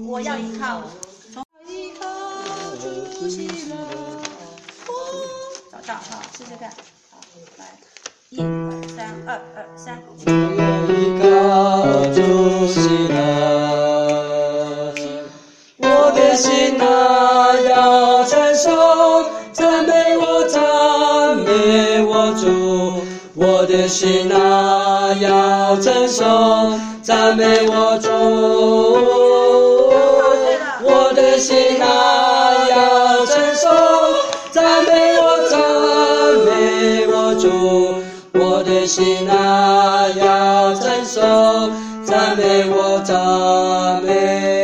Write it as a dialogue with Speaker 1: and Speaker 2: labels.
Speaker 1: 我要依靠，依靠主喜乐，找到好，试试看，好，来，1、2、3，2、2、3。
Speaker 2: 我要依靠主喜乐，我的心啊要承受，赞美我，赞美我主，我的心啊要承受，赞美我主，我的心啊要承受，赞美我，赞美我主，我的心啊要承受，赞美我，赞美